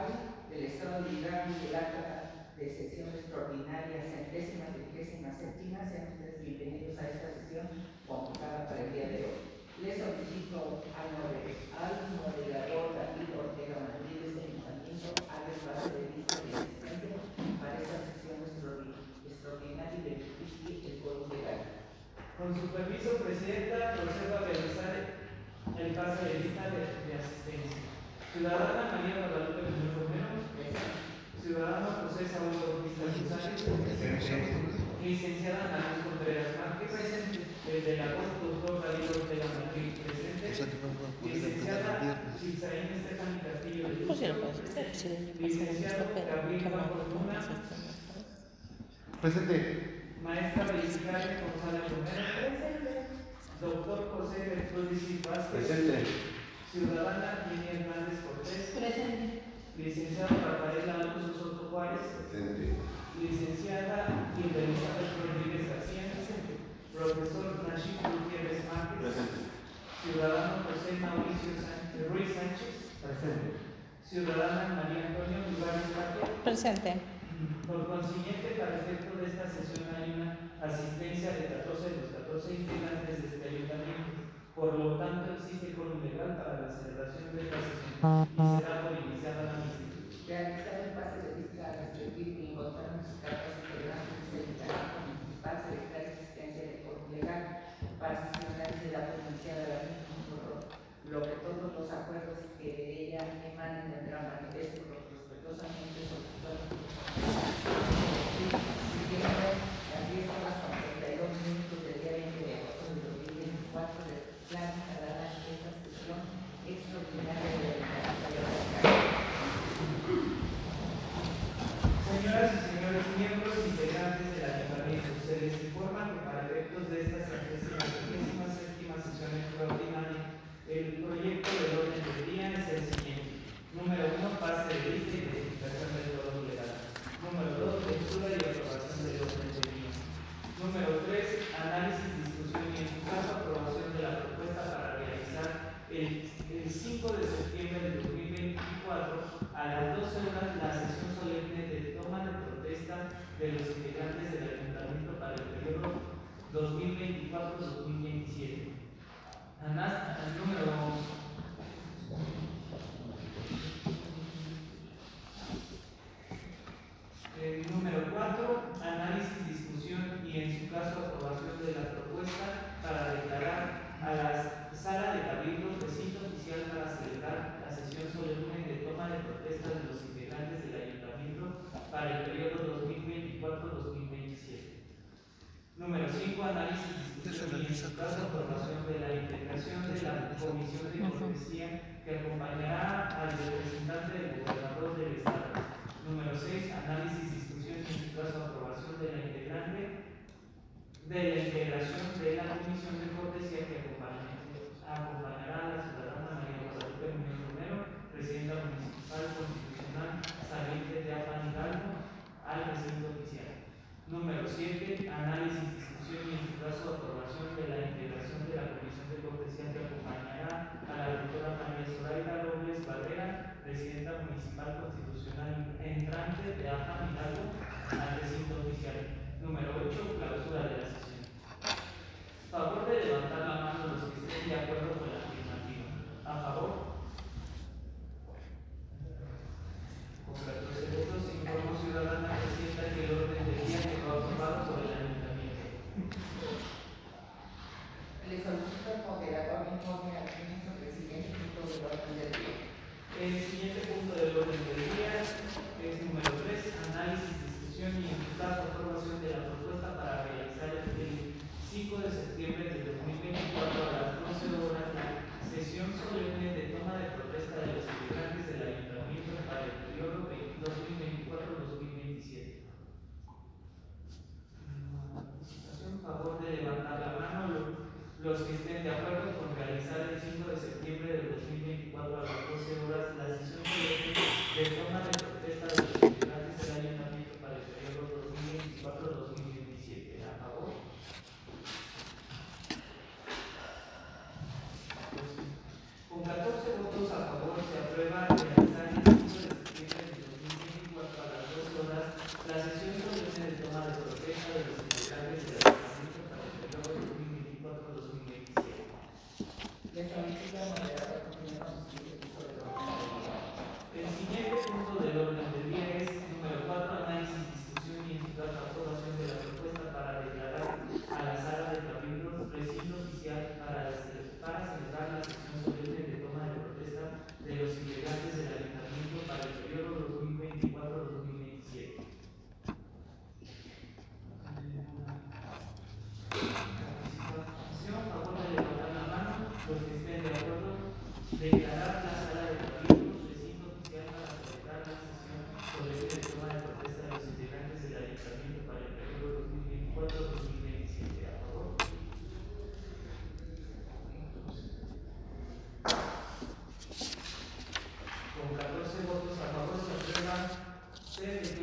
cual el Estado de Hidalgo y el acta de sesión extraordinaria 137ª, sean ustedes bienvenidos a esta sesión convocada para el día de hoy. Les solicito al moderador David Ortega Madrid de este ayuntamiento al espacio de vista de asistencia para esta sesión extraordinaria y verifique el quórum legal. Con su permiso, Presidenta, procedo a realizar el pase de lista de asistencia. Ciudadana María Guadalupe Muñoz Romero. Ciudadano José Saúl Bautista González. Licenciada Ana Luz Contreras Márquez. El de la voz, doctor David Ortega Madrid, presente. Licenciada Isaín Estefany Castillo de Luz. Licenciado Gabriel Fortuna. Presente. Maestra Belisario González Romero. Doctor José Bertolucci Vázquez. Presente. Ciudadana Lidia Hernández Cortés. Presente. Licenciado Rafael Alonso Soto Juárez. Presente. Licenciada Hilda Elizabeth Rodríguez García. Profesor Nachib Gutiérrez Márquez. Presente. Ciudadano José Mauricio Ruiz Sánchez. Presente. Ciudadana María Antonia Olivares Valle. Presente. Por consiguiente, para efecto de esta sesión hay una asistencia de 14 de los 14 integrantes de este ayuntamiento. Por lo tanto, existe quórum legal para la celebración de esta sesión y será por iniciada la misma. Realizar el pase de lista a restituir y encontrar en sus cartas integrantes del ayuntamiento municipal se declara existencia de quórum legal para sesionar y se da por iniciada la misma, lo que todos los acuerdos que de ella emanen tendrán manifiesto respetuosamente solicitado. Siguiendo las 10 horas con 32 minutos del día 20 de agosto de 2024 del plan instalada en esta sesión extraordinaria de la Señoras y señores miembros integrantes del ayuntamiento, se les informa que para efectos de esta 37ª sesión extraordinaria, el proyecto del orden del día es el siguiente. Número 1, pase de lista y verificación del quórum legal. Número 2, lectura y aprobación del orden del día. Número 3, análisis, discusión y en su caso aprobación de la propuesta para realizar el 5 de septiembre de 2024 a las 12 horas la sesión solemne de toma de protesta de los integrantes del ayuntamiento para el periodo 2024-2027. Número 4, análisis, discusión y en su caso aprobación de la propuesta para declarar a la sala de cabildo recinto oficial para celebrar la sesión solemne de toma de protesta de los integrantes del ayuntamiento para el periodo 2024-2027. Número 5, análisis, discusión y en su caso aprobación de la integración de la comisión de cortesía que acompañará al representante del gobernador del estado. Número 6, análisis, discusión y en su caso aprobación de la integración de la comisión de cortesía que acompañará a la ciudadana María Guadalupe Muñoz Romero, presidenta municipal constitucional saliente de Apan Hidalgo, al recinto oficial. Número 7, análisis, discusión y en su caso aprobación de la integración de la comisión de cortesía que acompañará a la doctora María Zoraida Robles Barrera, presidenta municipal constitucional entrante de Apan Hidalgo, al recinto oficial. Número 8, clausura de la sesión. Favor de levantar la mano los que estén de acuerdo con la afirmativa. A favor. Con 14 votos, informo ciudadana presidenta que el orden del día quedó aprobado por el ayuntamiento. Le solicito al moderador informe al fin sobre el siguiente punto del orden del día. El siguiente punto del orden del día es número 3, análisis, discusión y en su caso aprobación de la propuesta para realizar el 5 de septiembre de 2024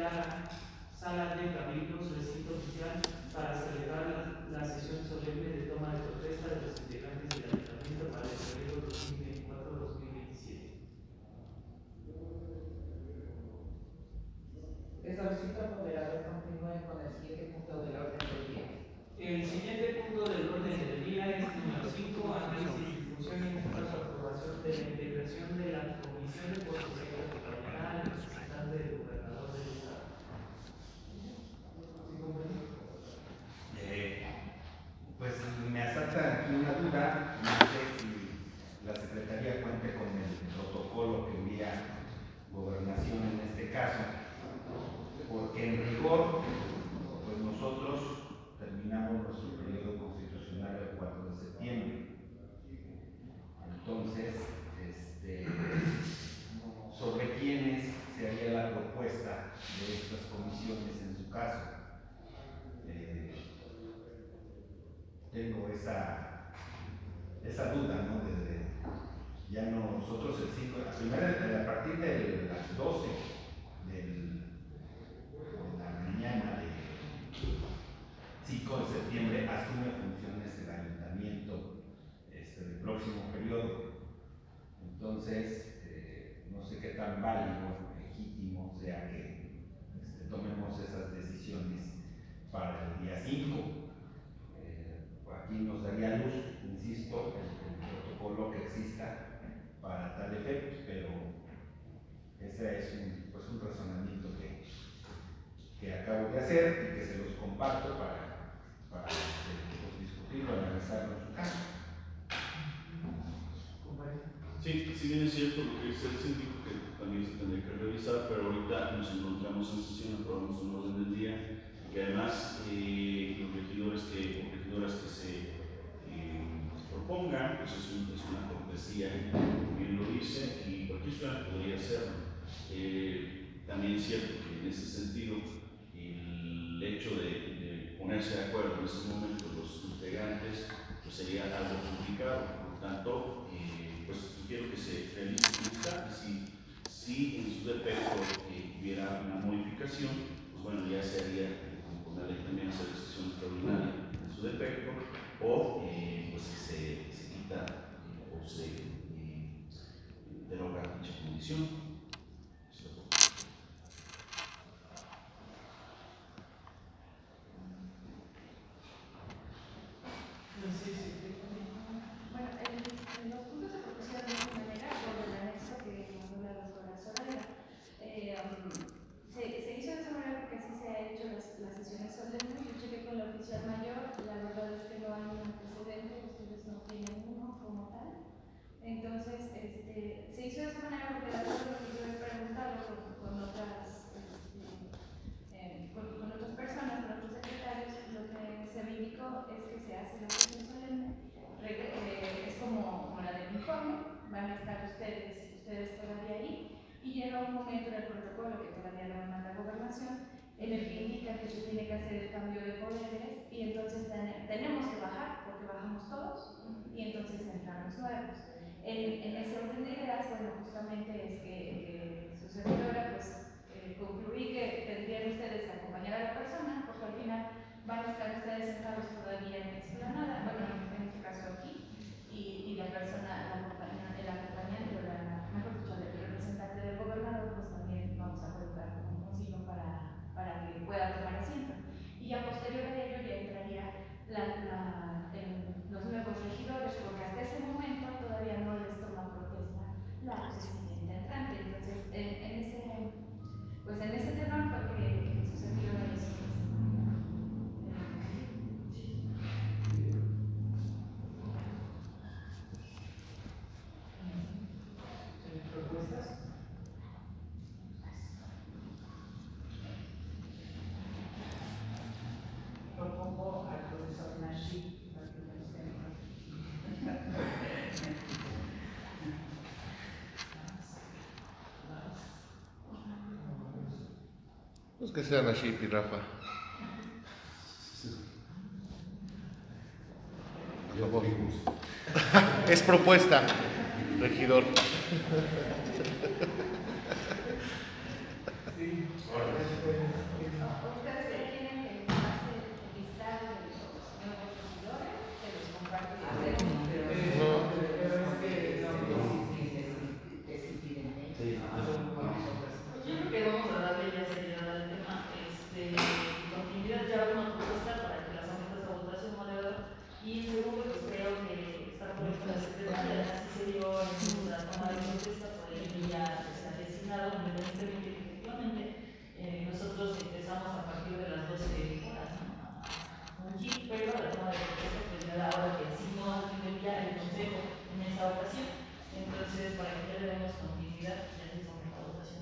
la sala de cabildos, recinto oficial, para celebrar la sesión solemne de toma de protesta de los integrantes del ayuntamiento para el periodo 2024-2027. Les solicito al moderador continúe con el siguiente punto del orden del día. El siguiente punto del orden del día es número 5, análisis, discusión y en este caso aprobación de la integración de la Comisión de Posesión que acompañará al representante del gobernador del estado. Pues me asalta aquí una duda, no sé si la Secretaría cuente con el protocolo que envía Gobernación en este caso, porque en rigor, pues nosotros terminamos nuestro periodo constitucional el 4 de septiembre. Entonces, sobre quiénes se haría la propuesta de estas comisiones en su caso. Tengo esa duda, ¿no? Ya no, nosotros el 5, a partir de las 12 de la mañana del 5 de septiembre asume funciones el ayuntamiento del próximo periodo. Entonces, no sé qué tan válido, legítimo sea que tomemos esas decisiones para el día 5. Aquí nos daría luz, insisto, el protocolo que exista para tal efecto, pero ese es un razonamiento que acabo de hacer y que se los comparto para discutirlo, analizarlo en su caso. Sí, si bien es cierto lo que dice el síndico, que también se tendría que revisar, pero ahorita nos encontramos en sesión, aprobamos un orden del día, y además los regidores o regidoras que se propongan, pues es una cortesía, como bien lo dice, y cualquier ciudadano podría hacerlo. También es cierto que en ese sentido, el hecho de ponerse de acuerdo en ese momento los integrantes, pues sería algo complicado, por lo tanto, pues sugiero que se realice un examen. Si en su defecto hubiera una modificación, pues bueno, ya se haría con la ley también hacer sesión extraordinaria en su defecto, o pues se quita o se deroga dicha condición. Bueno, los puntos se propusieron de esta manera por el anexo que mandó la doctora Soraya. Se hizo de esa manera porque así se ha hecho las sesiones solemnes. Yo chequé con la oficial mayor, la verdad es que no hay un antecedente, ustedes no tienen uno como tal. Entonces, se hizo de esa manera porque la verdad lo que yo he preguntado con otras personas, con otros secretarios, lo que se me indicó es que se hace la sesión solemne, es como la del informe, van a estar ustedes todavía ahí, y llega un momento en el protocolo que todavía no me manda Gobernación, en el que indica que se tiene que hacer el cambio de poderes, y entonces tenemos que bajar, porque bajamos todos, y entonces entran los nuevos. En ese orden de ideas, bueno, justamente es que su servidora, pues, concluí que tendrían ustedes que acompañar a la persona, porque al final van a estar ustedes sentados todavía en explanada, bueno, en este caso aquí, y la persona, el acompañante, mejor dicho, el representante del gobernador, pues también vamos a colocar un signo para que pueda tomar asiento. Y ya posterior a ello ya entraría los nuevos regidores, porque hasta ese momento todavía no les toma protesta la presidenta entrante. Entonces, en ese tema fue que sucedió eso. ¿Propuestas? Propongo al profesor Nashi para que nos Pues que sean así, Rafa. A favor. Es propuesta, regidor. Sí. Ustedes ya tienen que hacer el listado de los nuevos regidores, se los comparten. A ver, pero Pero es que no. Sí. Yo creo que vamos a darle ya seriedad al tema. Continuidad ya una propuesta para que la sometas a votación moderada. Y en segundo, pues creo que esta propuesta de la secretaria así se dio en la toma de protesta por el día que se ha designado, independientemente que efectivamente nosotros empezamos a partir de las 12 horas, ¿no? Un jeep, pero la toma de protesta pues ya la hora que asignó al fin del día el consejo en esa ocasión. Entonces, para que ya le demos continuidad, ya se somete a votación.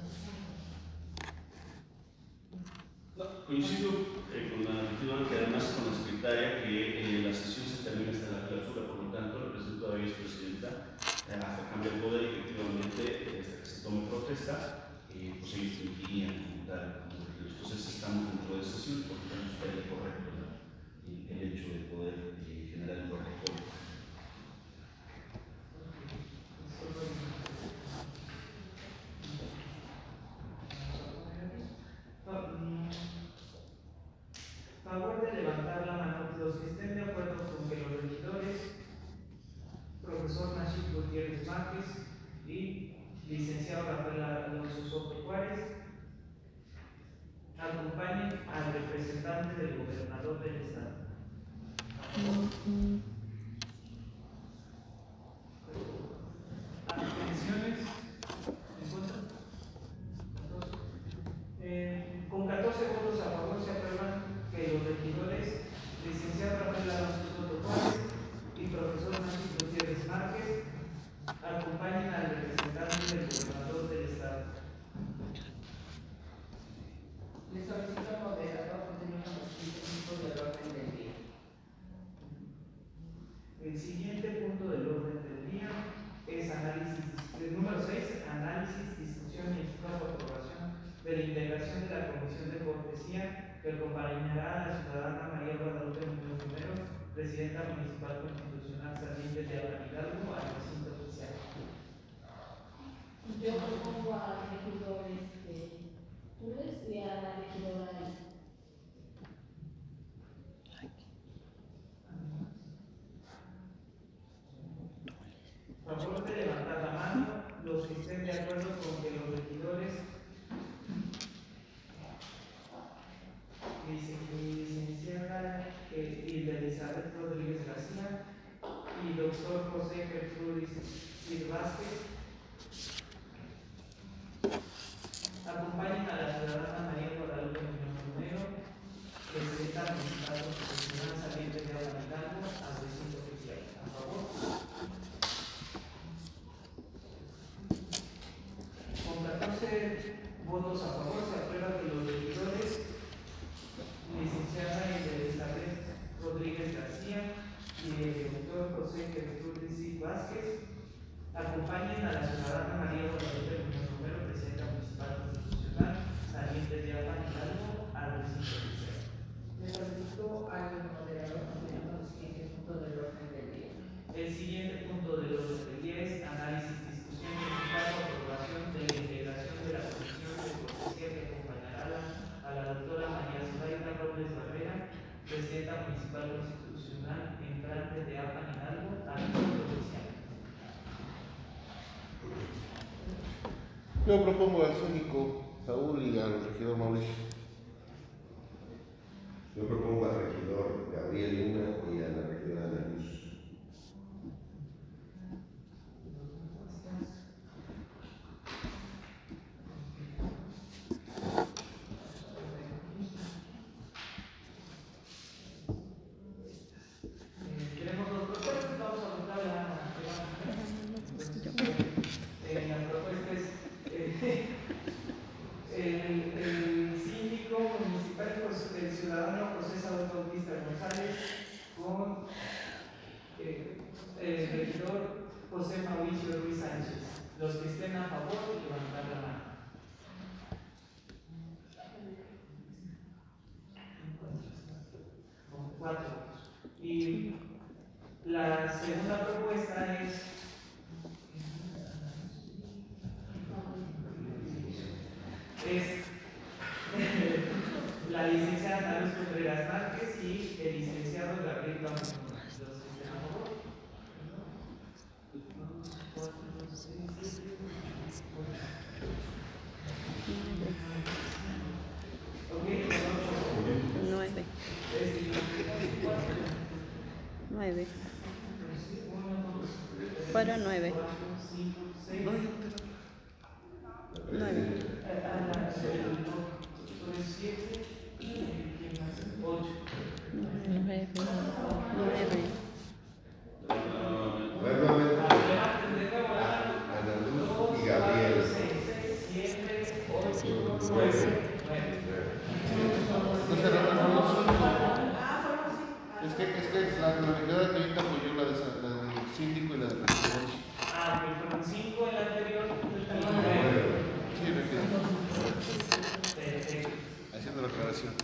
No, coincido con la regidora que además con la secretaria que la sesión se termina hasta la clausura, por lo tanto represento todavía es presidenta hasta cambia el poder y efectivamente hasta que se tome protesta, pues ellos permitirían comentar. Entonces estamos dentro de sesión, por lo tanto estaría correcto, ¿no? El hecho de poder generar un protocolo. Favor de levantar la mano los que estén de acuerdo con que los regidores, profesor Nachib Gutiérrez Márquez y licenciado Rafael Alonso Soto Juárez, acompañen al representante del gobernador del estado. ¿Abstenciones? ¿En contra? Con 14 votos a favor se aprueban que los regidores, licenciado Rafael Alonso Soto Juárez y profesor Nachib Gutiérrez Márquez, acompañen al representante del gobernador del estado. Le solicito al moderador que tenga los puntos del orden del día. El siguiente punto del orden del día es el número 6, análisis, discusión y en su caso aprobación de la integración de la Comisión de Cortesía que acompañará a la ciudadana María Guadalupe Muñoz Romero, presidenta municipal constitucional saliente de Hidalgo, al recinto oficial. Yo propongo al regidor Pures y a la regidora Favor de levantar la mano los que estén de acuerdo con que los regidores licenciada Hilda Elizabeth Rodríguez García y doctor José Gertrudis Cid Vázquez acompañen a la ciudadana María Guadalupe Muñoz Romero, presidenta municipal constitucional saliente de Hidalgo, al recinto oficial. A favor. Con 14 votos a favor se aprueba que los regidores, licenciada Elizabeth Rodríguez García y el doctor José Gertrudis Cid Vázquez, acompañen a la ciudadana María Guadalupe Muñoz Romero, presidenta municipal constitucional saliente de Hidalgo, al recinto oficial. Le solicito al moderador que tenga los siguientes puntos del orden del día. El siguiente punto del orden del día es análisis, discusión y en su caso aprobación de la integración de la Comisión de Cortesía que acompañará a la doctora María Zoraida Robles Barrera, presidenta municipal constitucional entrante de Apan Hidalgo, al recinto oficial. Yo propongo al síndico Saúl y al regidor Mauricio. Yo propongo al regidor Gabriel Luna y a la regidora Ana Luz. Tenemos dos propuestas, vamos a votar la propuesta es el síndico municipal, el ciudadano José Salvador Bautista González, con el regidor José Mauricio Ruiz Sánchez. Los que estén a favor, levantar la mano. Con 4 votos. Y la segunda propuesta es la licenciada Ana Luz Contreras Márquez y el licenciado Gabriel Campos. ¿Los que estén a favor? 1, 2, 4, 6, 7, 8. Ok, 9. 9. Fueron 9. 9. 9. Nuevamente, Ana Luz y Gabriel. Es que la regidora de ahorita apoyó la del síndico y la del regidor. Que fueron 5 en la anterior. Sí, regidor. Haciendo la aclaración.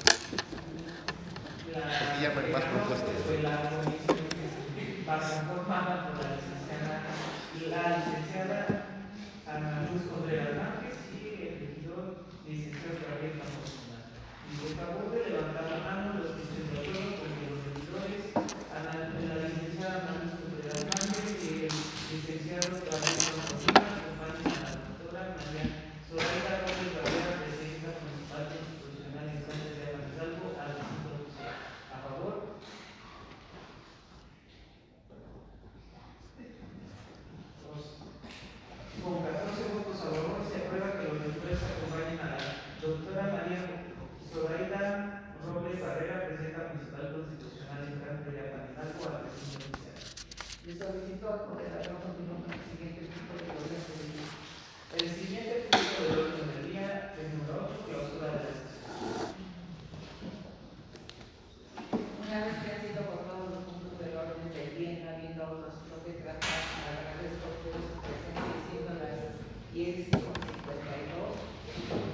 Porque ya no hay más propuestas. La comisión que va conformada por la licenciada Ana Luz Contreras Márquez y el regidor licenciado Gabriel Campos. Y por favor de levantar la mano los que estén de acuerdo con que los regidores, la licenciada Ana Luz Contreras Márquez y el licenciado Gabriel Campos acompañen a la doctora María Zoraida López Barrera, presidenta municipal constitucional en Sánchez de Hidalgo, al recinto oficial. ¿A favor? Con 14 votos a favor se aprueba que los regidores acompañen a la doctora María Zoraida Robles Barrera, presidenta municipal constitucional en Sánchez de Hidalgo, al recinto oficial. Les solicito al moderador continuar con el siguiente punto de orden del día. El siguiente punto de orden del día es número 8, clausura de la sesión. Una vez que han sido abordados los puntos del orden del día, no habiendo otros puntos que tratar, agradezco a ustedes su presencia y siendo las 10:52.